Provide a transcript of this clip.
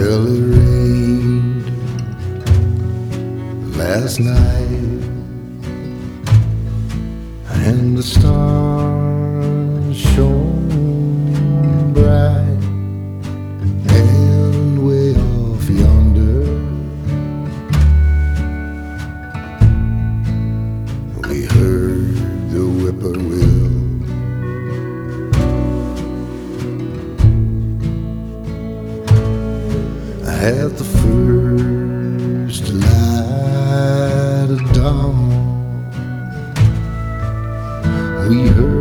Well, it rained last night, and the stars shone bright, and way off yonder we heard the whippoorwill. At the first light of dawn, we heard